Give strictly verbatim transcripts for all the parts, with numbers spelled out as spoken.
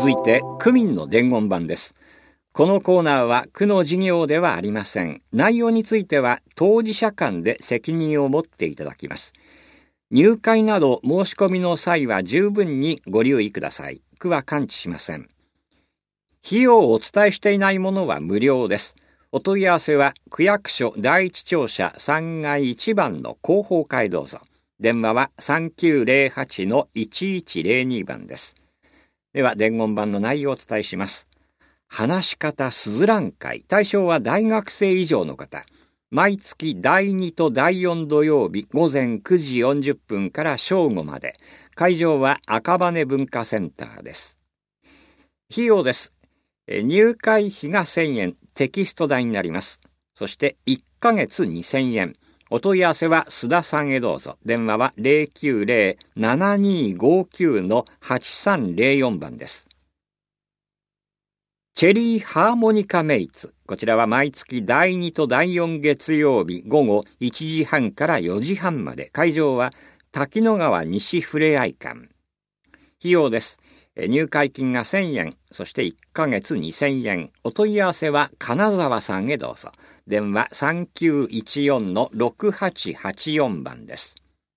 続いて区民の伝言版です。このコーナーは区の事業ではありません。内容については当事者間で責任を持っていただきます。入会など申し込みの際は十分にご留意ください。区は関知しません。費用をお伝えしていないものは無料です。お問い合わせは区役所第一庁舎さんがいいちばんの広報課へどうぞ。電話は さんきゅうゼロはちのいちいちゼロに 番です。では伝言版の内容をお伝えします。話し方すずらん会、対象は大学生以上の方。毎月だいにとだいよん土曜日午前くじよんじゅっぷんから正午まで。会場は赤羽文化センターです。費用です。入会費がせんえん、テキスト代になります。そしていっかげつにせんえん。お問い合わせは須田さんへどうぞ。電話は ゼロきゅうゼロ ななにごきゅう のはちさんゼロよん 番です。チェリーハーモニカメイツ。こちらは毎月だいにとだいよん月曜日午後いちじはんからよじはんまで。会場は滝野川西ふれあい館。費用です。入会金がせんえん、そしていっかげつにせんえん。お問い合わせは金沢さんへどうぞ。電話 さんきゅういちよんのろくはちはちよん 番です。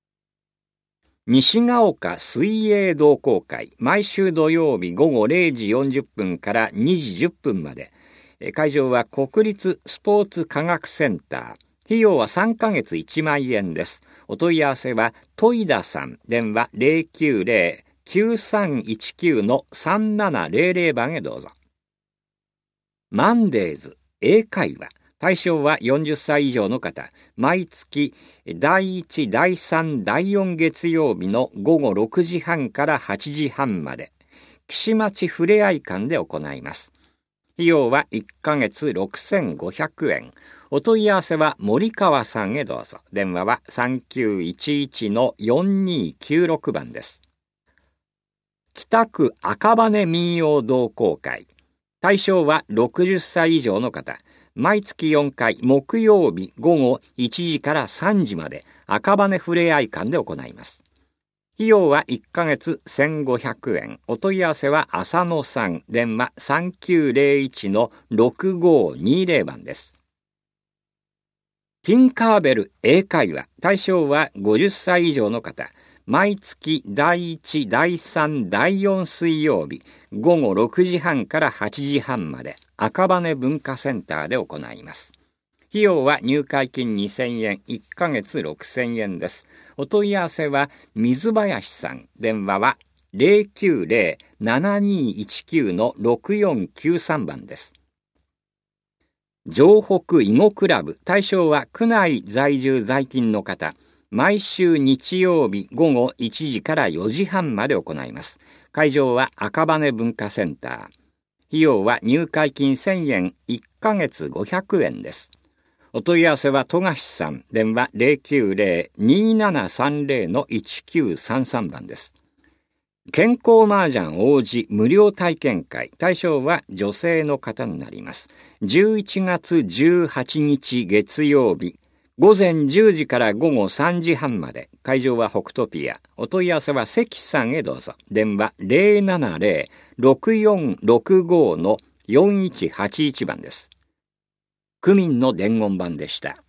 西が丘水泳同好会、毎週土曜日午後れいじよんじゅっぷんからにじじゅっぷんまで。会場は国立スポーツ科学センター。費用はさんかげついちまんえんです。お問い合わせは戸井田さん。電話 ゼロきゅうゼロ きゅうさんいちきゅうのさんななゼロゼロ 番へどうぞ。マンデーズ英会話。対象はよんじゅっさい以上の方。毎月だいいち、だいさん、だいよん月曜日の午後ろくじはんからはちじはんまで。岸町ふれあい館で行います。費用はいっかげつろくせんごひゃくえん。お問い合わせは森川さんへどうぞ。電話は さんきゅういちいちのよんにきゅうろく 番です。北区赤羽民謡同好会。対象はろくじゅっさい以上の方。毎月よんかい木曜日午後いちじからさんじまで赤羽ふれあい館で行います。費用はいっかげつせんごひゃくえん。お問い合わせは浅野さん。電話 さんきゅうゼロいちのろくごにゼロ 番です。ティンカーベル英会話。対象はごじゅっさい以上の方。毎月だいいち、だいさん、だいよん水曜日午後ろくじはんからはちじはんまで赤羽文化センターで行います。費用は入会金にせんえん、いっかげつろくせんえんです。お問い合わせは水林さん。電話は ゼロきゅうゼロ ななにいちきゅうのろくよんきゅうさん 番です。城北囲碁クラブ。対象は区内在住在勤の方。毎週日曜日午後いちじからよじはんまで行います。会場は赤羽文化センター。費用は入会金せんえん、いっかげつごひゃくえんです。お問い合わせは富樫さん。電話 ゼロきゅうゼロ にななさんゼロのいちきゅうさんさん 番です。健康麻雀王子無料体験会。対象は女性の方になります。じゅういちがつじゅうはちにち月曜日。午前じゅうじから午後さんじはんまで。会場は北斗ピア。お問い合わせは関さんへどうぞ。電話 ゼロななゼロ ろくよんろくごのよんいちはちいち 番です。区民の伝言版でした。